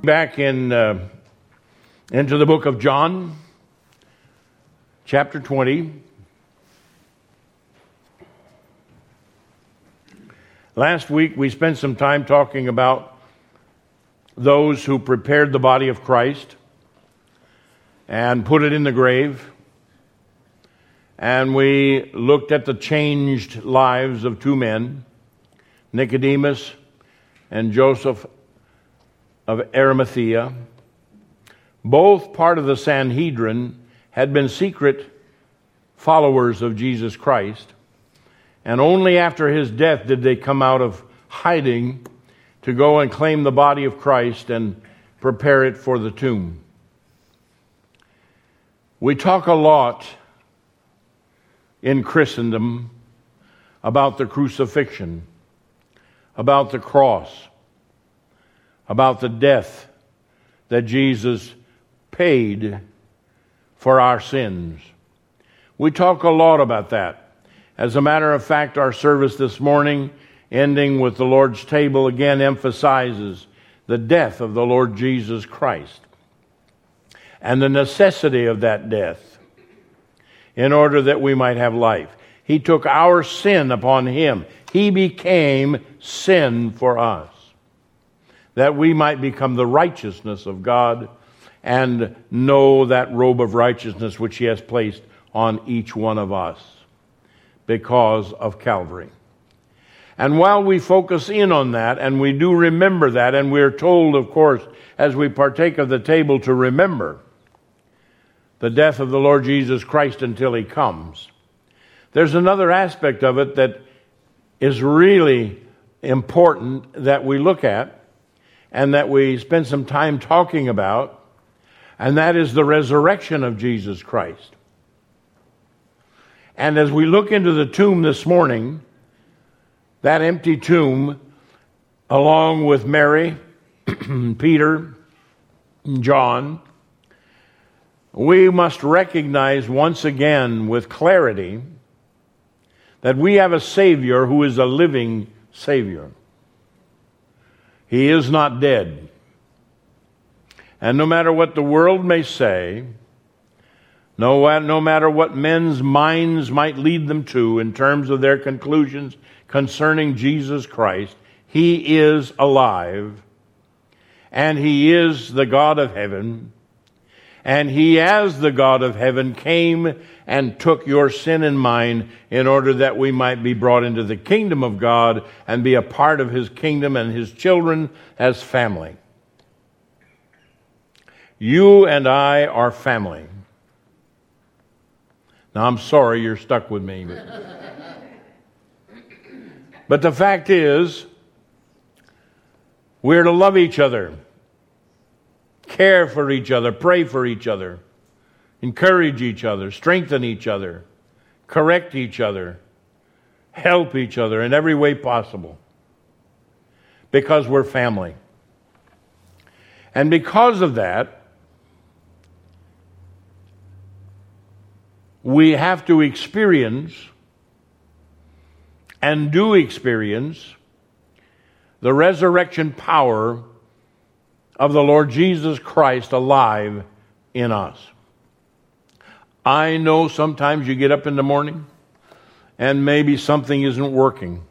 Back into the book of John, chapter 20. Last week we spent some time talking about those who prepared the body of Christ and put it in the grave. And we looked at the changed lives of two men, Nicodemus and Joseph of Arimathea. Both part of the Sanhedrin had been secret followers of Jesus Christ, and only after his death did they come out of hiding to go and claim the body of Christ and prepare it for the tomb. We talk a lot in Christendom about the crucifixion, about the cross, about the death that Jesus paid for our sins. We talk a lot about that. As a matter of fact, our service this morning, ending with the Lord's table, again emphasizes the death of the Lord Jesus Christ and the necessity of that death in order that we might have life. He took our sin upon him. He became sin for us, that we might become the righteousness of God and know that robe of righteousness which he has placed on each one of us because of Calvary. And while we focus in on that, and we do remember that, and we're told, of course, as we partake of the table, to remember the death of the Lord Jesus Christ until he comes, there's another aspect of it that is really important that we look at and that we spend some time talking about, and that is the resurrection of Jesus Christ. And as we look into the tomb this morning, that empty tomb, along with Mary, Peter, and John, we must recognize once again with clarity that we have a Savior who is a living Savior. He is not dead. And no matter what the world may say, no matter what men's minds might lead them to in terms of their conclusions concerning Jesus Christ, he is alive, and he is the God of heaven, and he, as the God of heaven, came and took your sin and mine in order that we might be brought into the kingdom of God and be a part of his kingdom and his children as family. You and I are family. Now, I'm sorry you're stuck with me. But the fact is, we're to love each other, care for each other, pray for each other, encourage each other, strengthen each other, correct each other, help each other in every way possible, because we're family. And because of that, we have to experience and do experience the resurrection power of the Lord Jesus Christ alive in us. I know sometimes you get up in the morning and maybe something isn't working.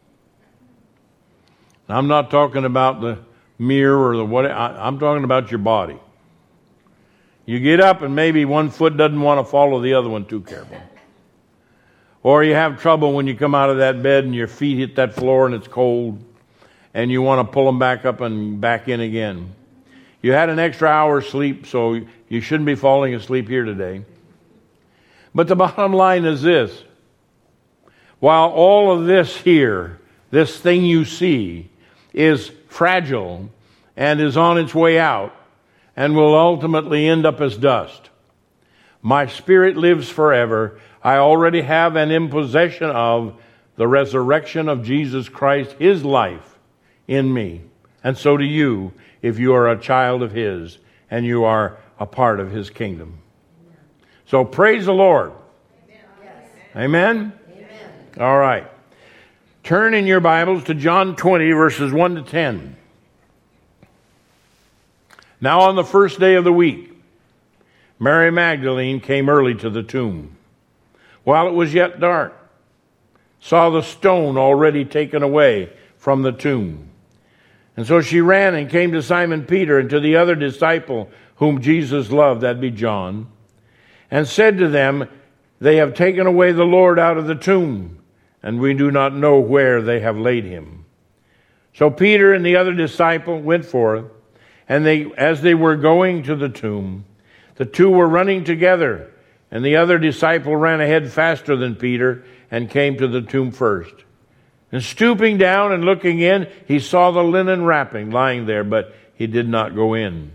I'm not talking about the mirror or the what. I'm talking about your body. You get up and maybe one foot doesn't want to follow the other one too careful. Or you have trouble when you come out of that bed and your feet hit that floor and it's cold and you want to pull them back up and back in again. You had an extra hour's sleep, so you shouldn't be falling asleep here today. But the bottom line is this. While all of this here, this thing you see, is fragile and is on its way out, and will ultimately end up as dust, my spirit lives forever. I already have and in possession of the resurrection of Jesus Christ, his life in me. And so do you, if you are a child of his and you are a part of his kingdom. So praise the Lord. Amen? Amen? All right. Turn in your Bibles to John 20, verses 1 to 10. Now on the first day of the week, Mary Magdalene came early to the tomb, while it was yet dark, saw the stone already taken away from the tomb. And so she ran and came to Simon Peter and to the other disciple whom Jesus loved, that'd be John, and said to them, "They have taken away the Lord out of the tomb, and we do not know where they have laid him." So Peter and the other disciple went forth, and as they were going to the tomb, the two were running together, and the other disciple ran ahead faster than Peter and came to the tomb first. And stooping down and looking in, he saw the linen wrapping lying there, but he did not go in.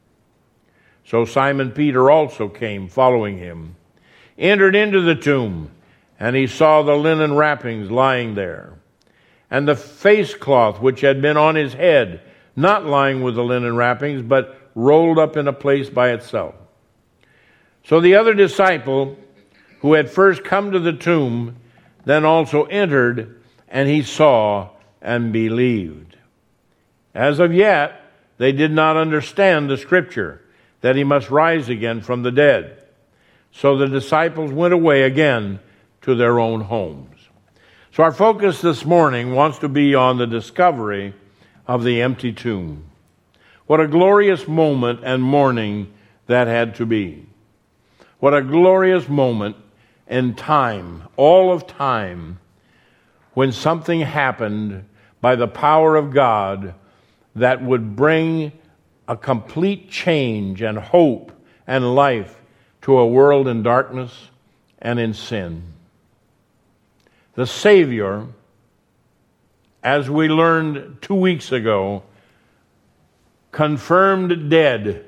So Simon Peter also came, following him, entered into the tomb, and he saw the linen wrappings lying there, and the face cloth which had been on his head, not lying with the linen wrappings, but rolled up in a place by itself. So the other disciple, who had first come to the tomb, then also entered, and he saw and believed. As of yet, they did not understand the scripture, that he must rise again from the dead. So the disciples went away again to their own homes. So our focus this morning wants to be on the discovery of the empty tomb. What a glorious moment and morning that had to be. What a glorious moment in time, all of time, when something happened by the power of God that would bring a complete change and hope and life to a world in darkness and in sin. The Savior, as we learned 2 weeks ago, confirmed dead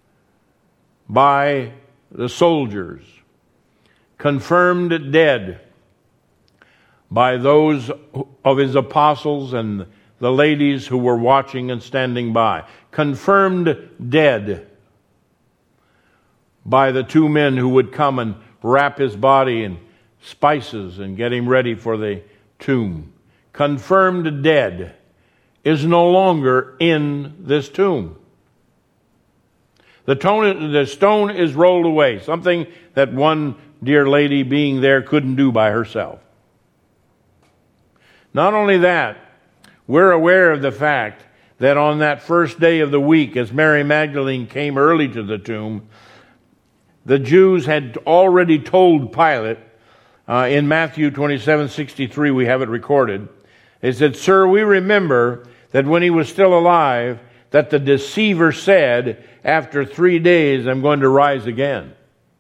by the soldiers, confirmed dead by those of his apostles and the ladies who were watching and standing by, confirmed dead by the two men who would come and wrap his body in spices and get him ready for the tomb. Confirmed dead is no longer in this tomb. The stone is rolled away, something that one dear lady being there couldn't do by herself. Not only that, we're aware of the fact that on that first day of the week, as Mary Magdalene came early to the tomb, the Jews had already told Pilate, in Matthew 27:63, we have it recorded, they said, "Sir, we remember that when he was still alive, that the deceiver said, 'After 3 days I'm going to rise again.'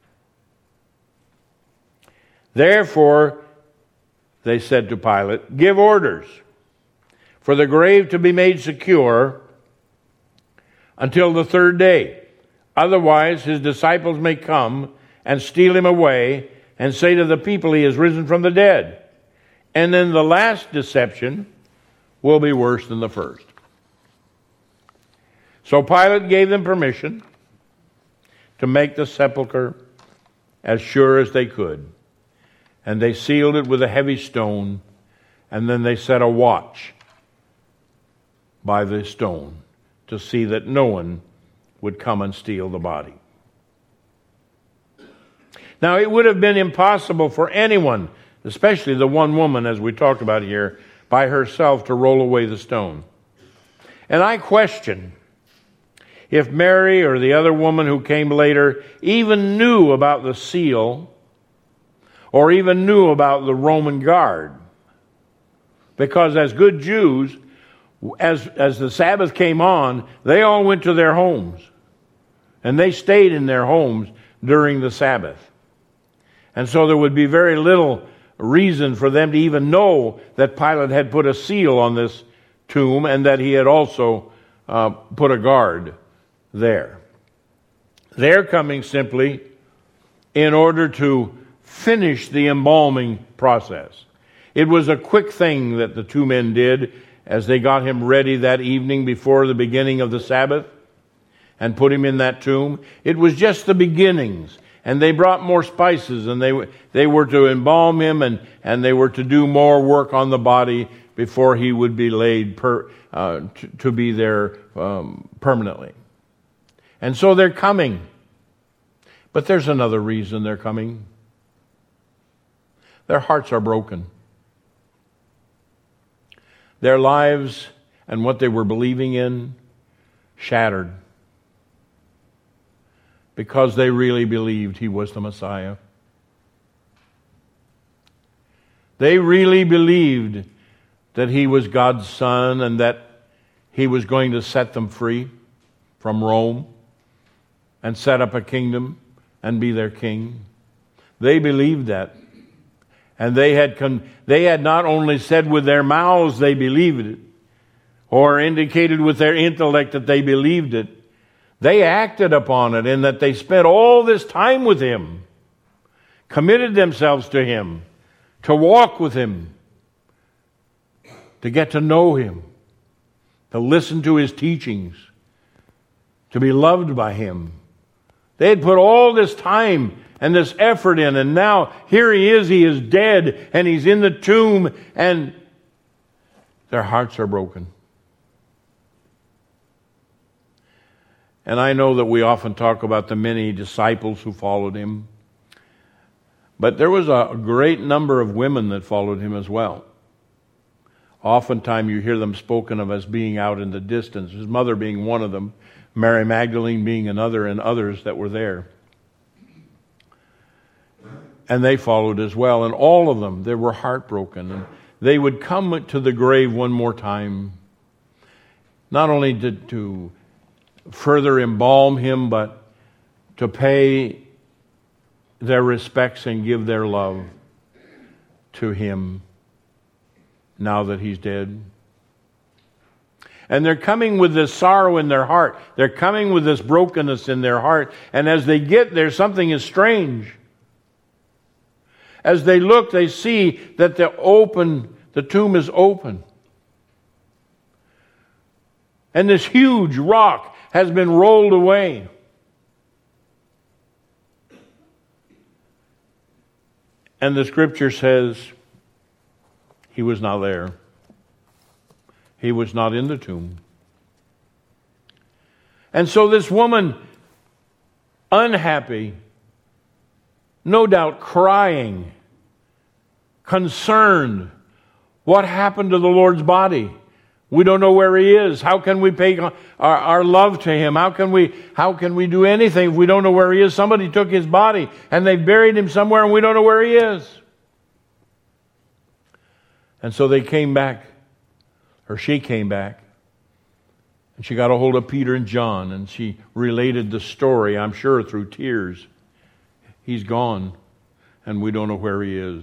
Therefore," they said to Pilate, "give orders for the grave to be made secure until the 3rd day. Otherwise his disciples may come and steal him away and say to the people, 'He has risen from the dead.' And then the last deception will be worse than the first." So Pilate gave them permission to make the sepulchre as sure as they could. And they sealed it with a heavy stone, and then they set a watch by the stone to see that no one would come and steal the body. Now, it would have been impossible for anyone, especially the one woman, as we talked about here, by herself to roll away the stone. And I question if Mary or the other woman who came later even knew about the seal or even knew about the Roman guard. Because as good Jews, as the Sabbath came on, they all went to their homes. And they stayed in their homes during the Sabbath. And so there would be very little reason for them to even know that Pilate had put a seal on this tomb and that he had also put a guard there. They're coming simply in order to finish the embalming process. It was a quick thing that the two men did as they got him ready that evening before the beginning of the Sabbath and put him in that tomb. It was just the beginnings. And they brought more spices, and they were to embalm him, and they were to do more work on the body before he would be laid to be there permanently. And so they're coming. But there's another reason they're coming. Their hearts are broken. Their lives and what they were believing in shattered because they really believed he was the Messiah. They really believed that he was God's Son and that he was going to set them free from Rome and set up a kingdom and be their king. They believed that. And they had not only said with their mouths they believed it, or indicated with their intellect that they believed it. They acted upon it in that they spent all this time with him, committed themselves to him, to walk with him, to get to know him, to listen to his teachings, to be loved by him. They had put all this time and this effort in, and now here he is dead, and he's in the tomb, and their hearts are broken. And I know that we often talk about the many disciples who followed him, but there was a great number of women that followed him as well. Oftentimes you hear them spoken of as being out in the distance, his mother being one of them, Mary Magdalene being another, and others that were there. And they followed as well, and all of them, they were heartbroken. And they would come to the grave one more time, not only to further embalm him, but to pay their respects and give their love to him now that he's dead. And they're coming with this sorrow in their heart. They're coming with this brokenness in their heart. And as they get there, something is strange. As they look, they see that the tomb is open. And this huge rock has been rolled away. And the scripture says he was not there. He was not in the tomb. And so this woman, unhappy, no doubt crying, concerned, what happened to the Lord's body? We don't know where he is. How can we pay our love to him? How can we do anything if we don't know where he is? Somebody took his body and they buried him somewhere and we don't know where he is. And so they came back, or she came back, and she got a hold of Peter and John, and she related the story, I'm sure through tears. He's gone, and we don't know where he is.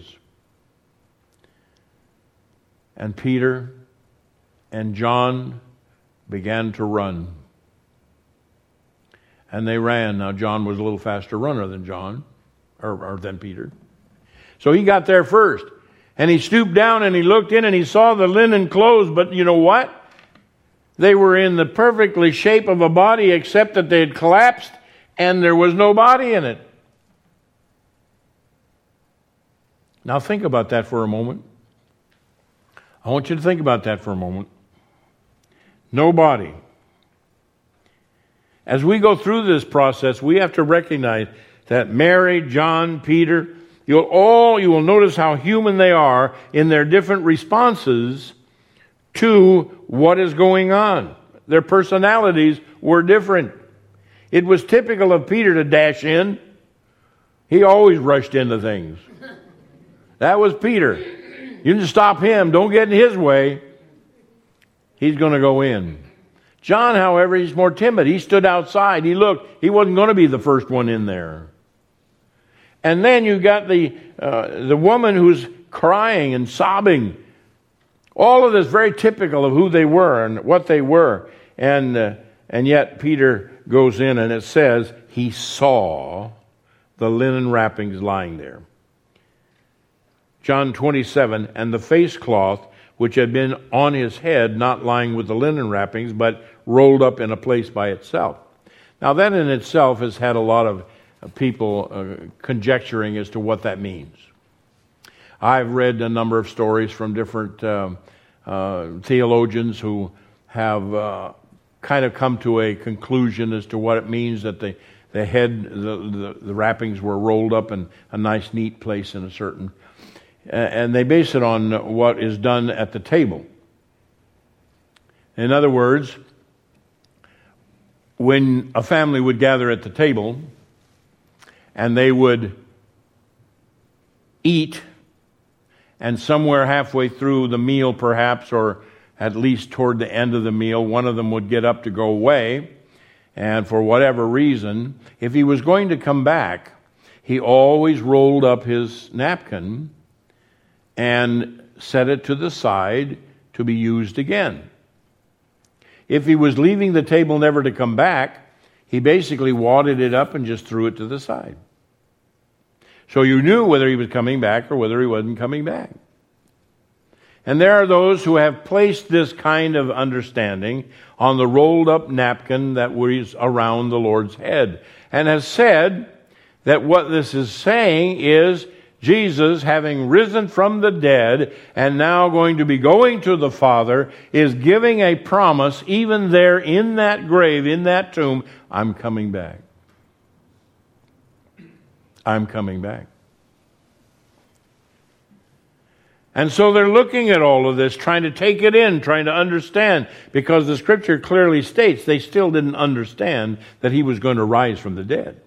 And Peter and John began to run. And they ran. Now, John was a little faster runner than John, or than Peter. So he got there first. And he stooped down and he looked in and he saw the linen clothes. But you know what? They were in the perfectly shape of a body, except that they had collapsed and there was no body in it. Now think about that for a moment. I want you to think about that for a moment. No body. As we go through this process, we have to recognize that Mary, John, Peter, you will notice how human they are in their different responses to what is going on. Their personalities were different. It was typical of Peter to dash in. He always rushed into things. That was Peter. You didn't stop him. Don't get in his way. He's going to go in. John, however, he's more timid. He stood outside. He looked. He wasn't going to be the first one in there. And then you got the woman who's crying and sobbing. All of this very typical of who they were and what they were. And yet Peter goes in and it says he saw the linen wrappings lying there. John 27, and the face cloth which had been on his head, not lying with the linen wrappings, but rolled up in a place by itself. Now that in itself has had a lot of people conjecturing as to what that means. I've read a number of stories from different theologians who have kind of come to a conclusion as to what it means that the wrappings were rolled up in a nice, neat place in a certain, and they base it on what is done at the table. In other words, when a family would gather at the table and they would eat, and somewhere halfway through the meal perhaps, or at least toward the end of the meal, one of them would get up to go away, and for whatever reason, if he was going to come back, he always rolled up his napkin and set it to the side to be used again. If he was leaving the table never to come back, he basically wadded it up and just threw it to the side. So you knew whether he was coming back or whether he wasn't coming back. And there are those who have placed this kind of understanding on the rolled up napkin that was around the Lord's head, and has said that what this is saying is Jesus, having risen from the dead and now going to be going to the Father, is giving a promise even there in that grave, in that tomb, I'm coming back. I'm coming back. And so they're looking at all of this, trying to take it in, trying to understand, because the Scripture clearly states they still didn't understand that he was going to rise from the dead.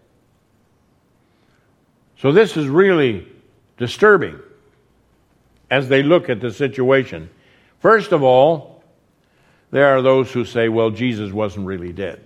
So this is really disturbing as they look at the situation. First of all, there are those who say, well, Jesus wasn't really dead.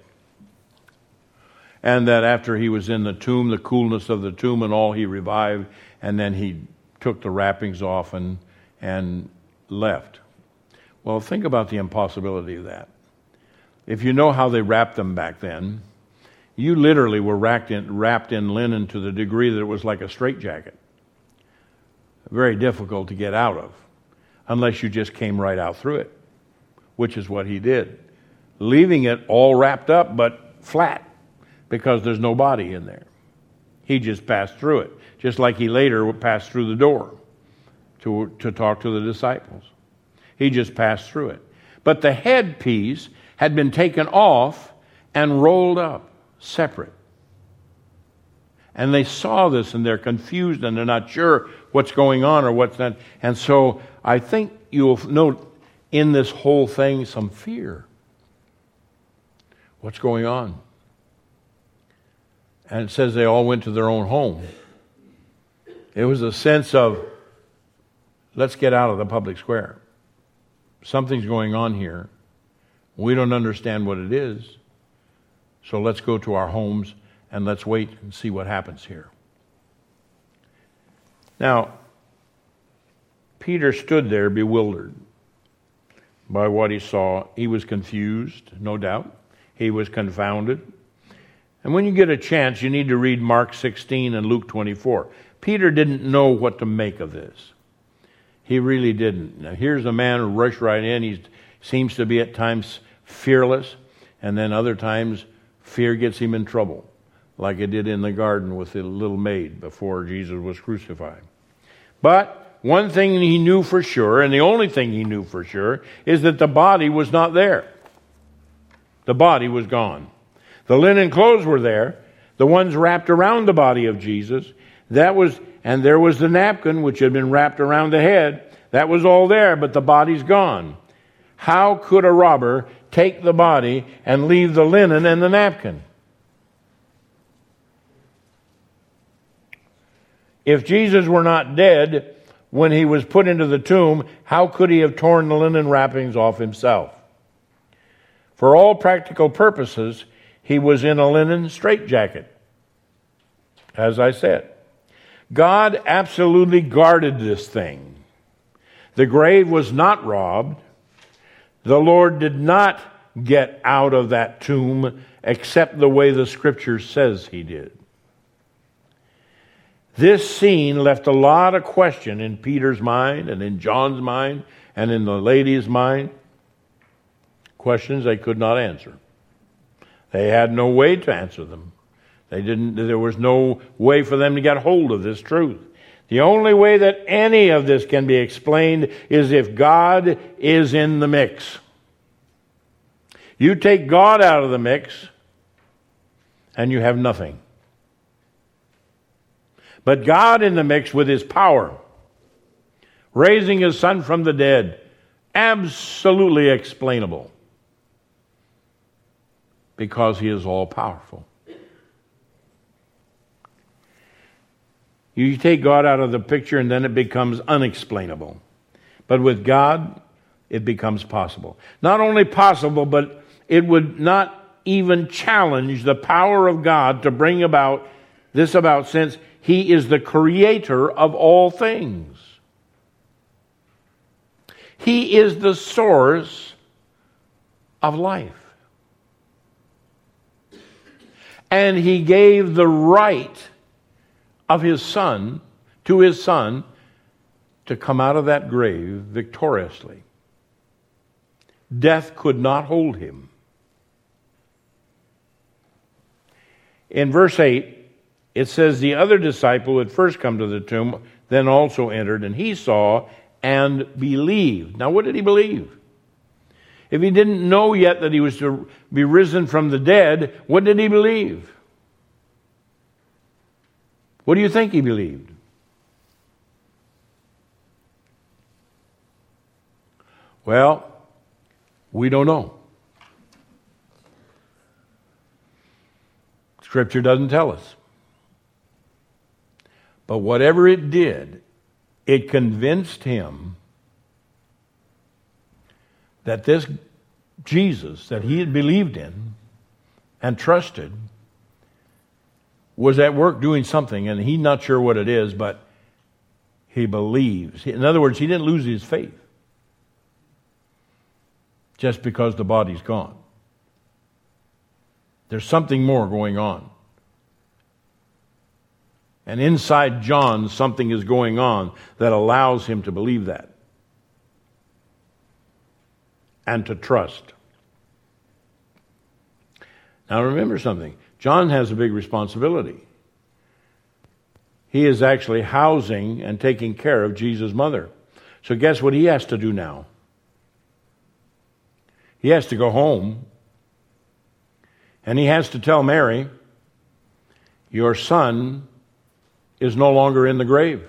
And that after he was in the tomb, the coolness of the tomb and all, he revived, and then he took the wrappings off and left. Well, think about the impossibility of that. If you know how they wrapped them back then, you literally were wrapped in linen to the degree that it was like a straitjacket. Very difficult to get out of, unless you just came right out through it, which is what he did, leaving it all wrapped up but flat, because there's no body in there. He just passed through it, just like he later passed through the door to talk to the disciples. He just passed through it. But the headpiece had been taken off and rolled up, separate. And they saw this and they're confused and they're not sure what's going on or what's not. And so I think you'll note in this whole thing some fear. What's going on? And it says they all went to their own home. It was a sense of, let's get out of the public square. Something's going on here. We don't understand what it is. So let's go to our homes and let's wait and see what happens here. Now, Peter stood there bewildered by what he saw. He was confused, no doubt. He was confounded. And when you get a chance, you need to read Mark 16 and Luke 24. Peter didn't know what to make of this. He really didn't. Now, here's a man who rushed right in. He seems to be at times fearless, and then other times fear gets him in trouble, like it did in the garden with the little maid before Jesus was crucified. But one thing he knew for sure, and the only thing he knew for sure, is that the body was not there. The body was gone. The linen clothes were there, the ones wrapped around the body of Jesus. And there was the napkin which had been wrapped around the head. That was all there, but the body's gone. How could a robber take the body and leave the linen and the napkin? If Jesus were not dead when he was put into the tomb, how could he have torn the linen wrappings off himself? For all practical purposes, he was in a linen straitjacket, as I said. God absolutely guarded this thing. The grave was not robbed. The Lord did not get out of that tomb except the way the Scripture says he did. This scene left a lot of question in Peter's mind and in John's mind and in the lady's mind. Questions they could not answer. They had no way to answer them. There was no way for them to get hold of this truth. The only way that any of this can be explained is if God is in the mix. You take God out of the mix, and you have nothing. But God in the mix with his power, raising his Son from the dead, absolutely explainable, because he is all-powerful. You take God out of the picture, and then it becomes unexplainable. But with God, it becomes possible. Not only possible, but it would not even challenge the power of God to bring about this about, since he is the creator of all things. He is the source of life. And he gave the right of his Son to his Son to come out of that grave victoriously. Death could not hold him. In verse 8, it says, the other disciple who had first come to the tomb then also entered, and he saw and believed. Now, what did he believe? If he didn't know yet that he was to be risen from the dead, what did he believe? What do you think he believed? Well, we don't know. Scripture doesn't tell us. But whatever it did, it convinced him that this Jesus that he had believed in and trusted was at work doing something, and he's not sure what it is, but he believes. In other words, he didn't lose his faith just because the body's gone. There's something more going on. And inside John, something is going on that allows him to believe that and to trust. Now remember something. John has a big responsibility. He is actually housing and taking care of Jesus' mother. So guess what he has to do now? He has to go home, and he has to tell Mary, your son is no longer in the grave.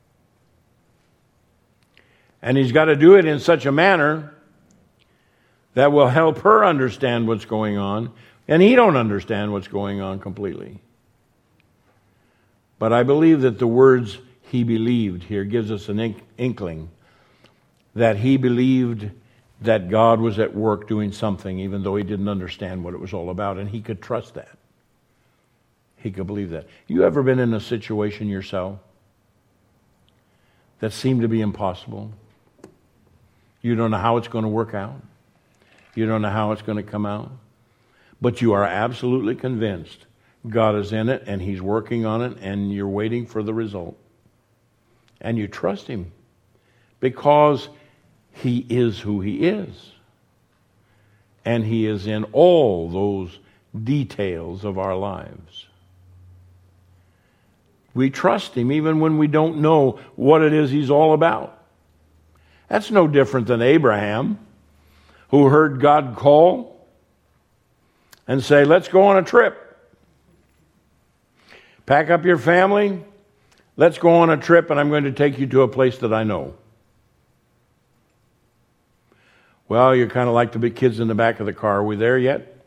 And he's got to do it in such a manner that will help her understand what's going on, and he don't understand what's going on completely. But I believe that the words he believed here gives us an inkling that he believed that God was at work doing something, even though he didn't understand what it was all about, and he could trust that. He could believe that. You ever been in a situation yourself that seemed to be impossible? You don't know how it's going to work out. You don't know how it's going to come out. But you are absolutely convinced God is in it, and he's working on it, and you're waiting for the result. And you trust him because he is who he is. And he is in all those details of our lives. We trust him even when we don't know what it is he's all about. That's no different than Abraham, who heard God call and say, let's go on a trip. Pack up your family. Let's go on a trip, and I'm going to take you to a place that I know. Well, you're kind of like the big kids in the back of the car. Are we there yet?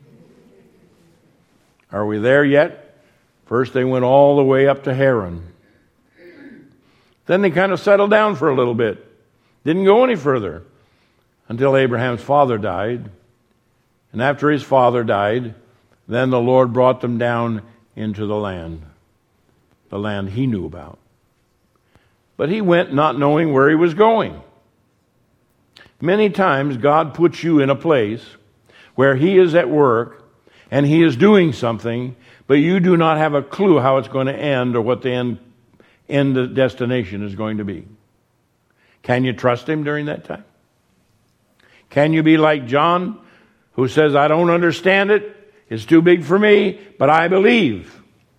Are we there yet? First they went all the way up to Haran. Then they kind of settled down for a little bit. Didn't go any further until Abraham's father died. And after his father died, then the Lord brought them down into the land he knew about. But he went not knowing where he was going. Many times God puts you in a place where he is at work and he is doing something, but you do not have a clue how it's going to end or what the end destination is going to be. Can you trust him during that time? Can you be like John, who says, I don't understand it, it's too big for me, but I believe.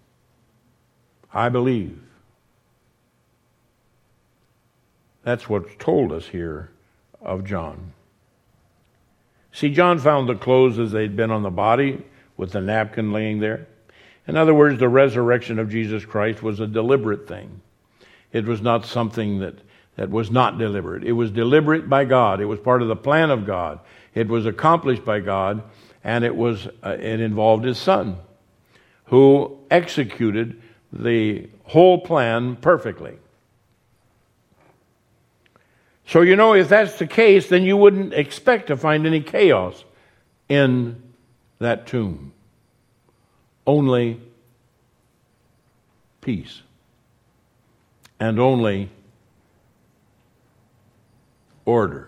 I believe. That's what's told us here of John. See, John found the clothes as they'd been on the body, with the napkin laying there. In other words, the resurrection of Jesus Christ was a deliberate thing. It was not something that was not deliberate. It was deliberate by God. It was part of the plan of God. It was accomplished by God, and it involved His Son, who executed the whole plan perfectly. So, if that's the case, then you wouldn't expect to find any chaos in that tomb. Only peace. And only order.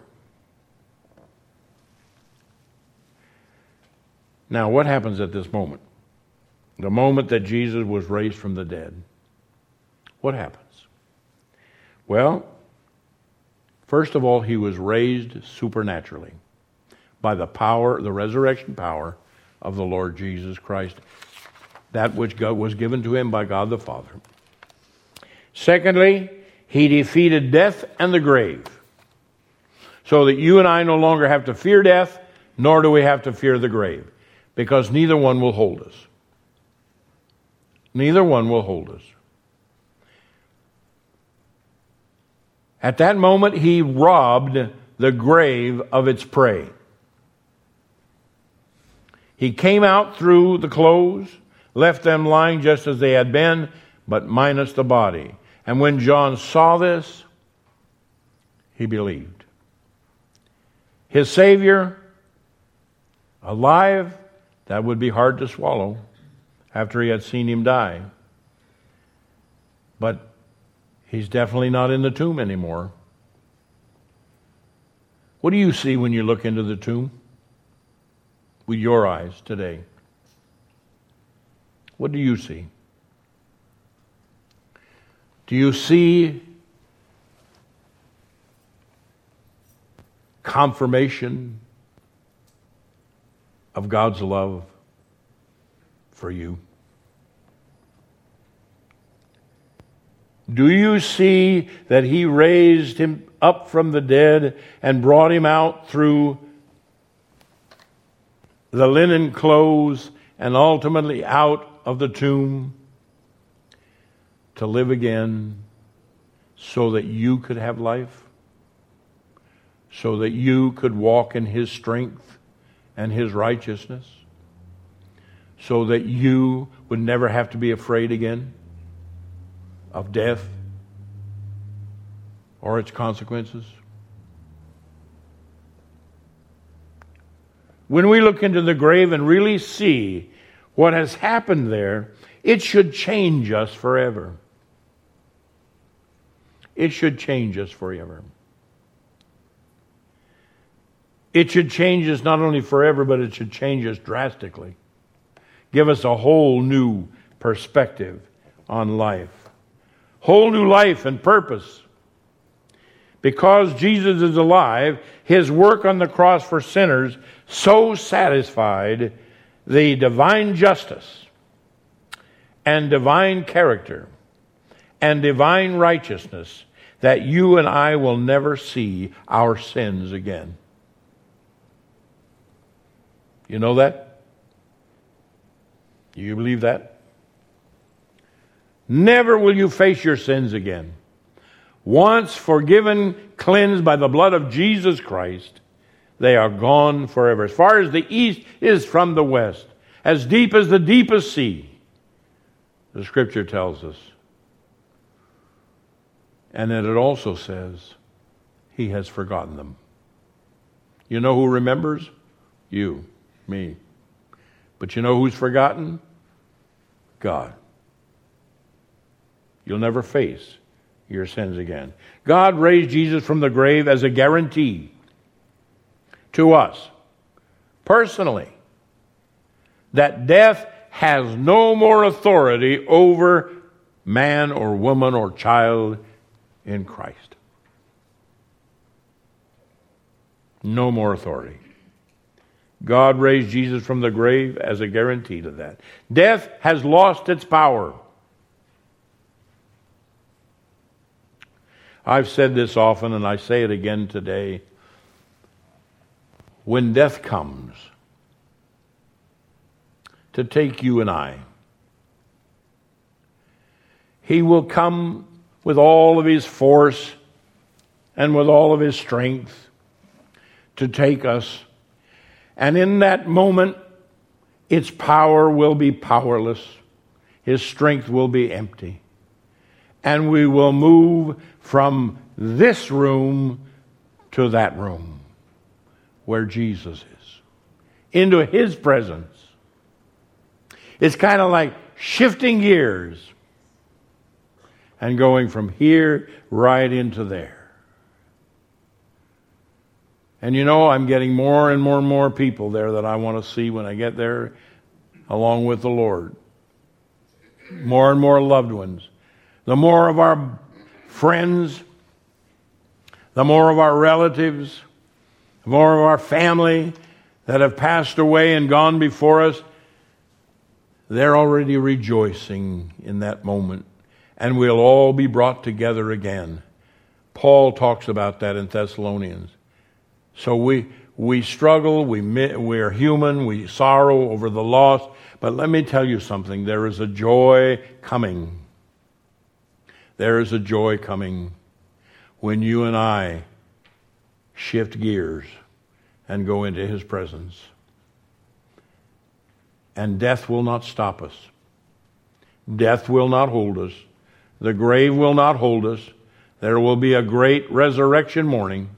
Now, what happens at this moment? The moment that Jesus was raised from the dead. What happens? Well, first of all, He was raised supernaturally by the resurrection power of the Lord Jesus Christ, that which was given to Him by God the Father. Secondly, He defeated death and the grave, so that you and I no longer have to fear death, nor do we have to fear the grave, because neither one will hold us. Neither one will hold us. At that moment, He robbed the grave of its prey. He came out through the clothes, left them lying just as they had been, but minus the body. And when John saw this, he believed. His Savior, alive, that would be hard to swallow after he had seen Him die. But He's definitely not in the tomb anymore. What do you see when you look into the tomb with your eyes today? What do you see? Do you see confirmation of God's love for you? Do you see that He raised Him up from the dead and brought Him out through the linen clothes and ultimately out of the tomb to live again so that you could have life, so that you could walk in His strength and His righteousness, so that you would never have to be afraid again of death or its consequences? When we look into the grave and really see what has happened there, it should change us forever. It should change us forever. It should change us not only forever, but it should change us drastically. Give us a whole new perspective on life. Whole new life and purpose. Because Jesus is alive, His work on the cross for sinners so satisfied the divine justice and divine character and divine righteousness that you and I will never see our sins again. You know that? Do you believe that? Never will you face your sins again. Once forgiven, cleansed by the blood of Jesus Christ, they are gone forever. As far as the east is from the west, as deep as the deepest sea, the Scripture tells us. And then it also says, He has forgotten them. You know who remembers? You, me. But you know who's forgotten? God. You'll never face your sins again. God raised Jesus from the grave as a guarantee to us, personally, that death has no more authority over man or woman or child in Christ. No more authority. God raised Jesus from the grave as a guarantee to that. Death has lost its power. I've said this often, and I say it again today. when death comes to take you and I, he will come with all of his force and with all of his strength to take us. And in that moment, its power will be powerless. His strength will be empty. And we will move from this room to that room where Jesus is, into his presence. It's kind of like shifting gears and going from here right into there. And you know, I'm getting more and more and more people there that I want to see when I get there, along with the Lord. More and more loved ones. The more of our friends, the more of our relatives, the more of our family that have passed away and gone before us, they're already rejoicing in that moment. And we'll all be brought together again. Paul talks about that in Thessalonians. So we struggle, we're human, we sorrow over the loss. But let me tell you something, there is a joy coming. There is a joy coming when you and I shift gears and go into his presence. And death will not stop us. Death will not hold us. The grave will not hold us. There will be a great resurrection morning.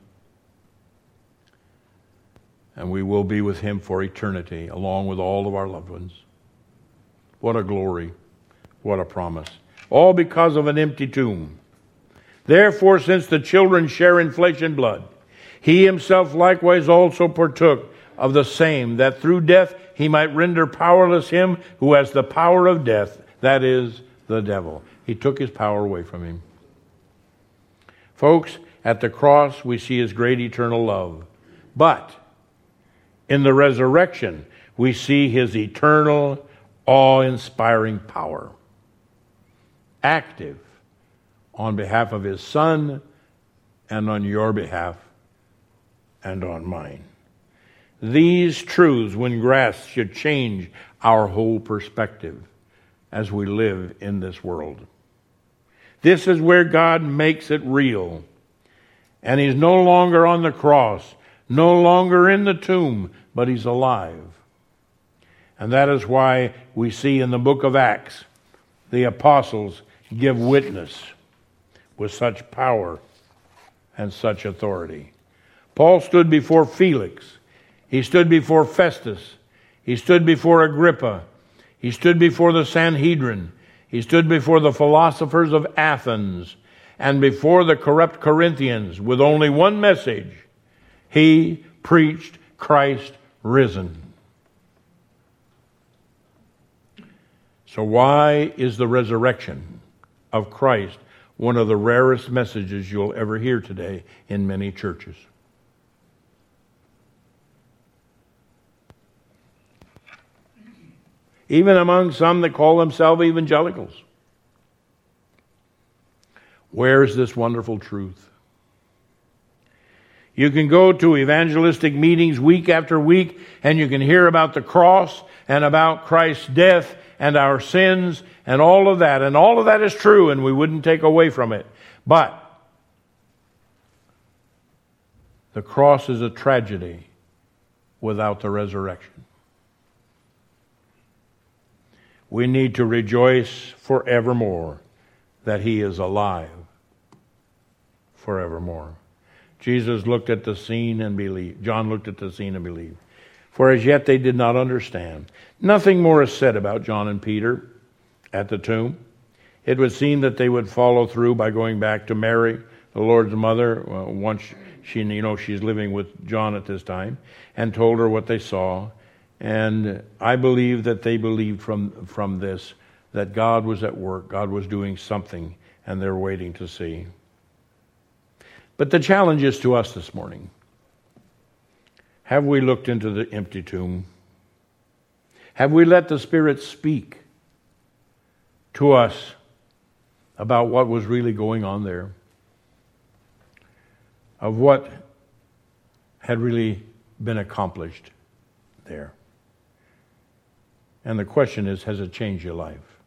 And we will be with him for eternity, along with all of our loved ones. What a glory. What a promise. All because of an empty tomb. Therefore, since the children share in flesh and blood, he himself likewise also partook of the same, that through death he might render powerless him who has the power of death, that is, the devil. He took his power away from him. Folks, at the cross we see his great eternal love. But in the resurrection, we see his eternal, awe-inspiring power. Active on behalf of his Son and on your behalf and on mine. These truths, when grasped, should change our whole perspective as we live in this world. This is where God makes it real. And he's no longer on the cross, no longer in the tomb, but he's alive. And that is why we see in the book of Acts, the apostles give witness with such power and such authority. Paul stood before Felix. He stood before Festus. He stood before Agrippa. He stood before the Sanhedrin. He stood before the philosophers of Athens and before the corrupt Corinthians with only one message. He preached Christ risen. So why is the resurrection of Christ one of the rarest messages you'll ever hear today in many churches? Even among some that call themselves evangelicals. Where's this wonderful truth? You can go to evangelistic meetings week after week, and you can hear about the cross and about Christ's death and our sins and all of that. And all of that is true, and we wouldn't take away from it. But the cross is a tragedy without the resurrection. We need to rejoice forevermore that he is alive forevermore. Jesus looked at the scene and believed. John looked at the scene and believed. For as yet they did not understand. Nothing more is said about John and Peter at the tomb. It would seem that they would follow through by going back to Mary, the Lord's mother, once she's living with John at this time, and told her what they saw. And I believe that they believed from this that God was at work, God was doing something, and they're waiting to see. But the challenge is to us this morning. Have we looked into the empty tomb? Have we let the Spirit speak to us about what was really going on there? Of what had really been accomplished there. And the question is, has it changed your life?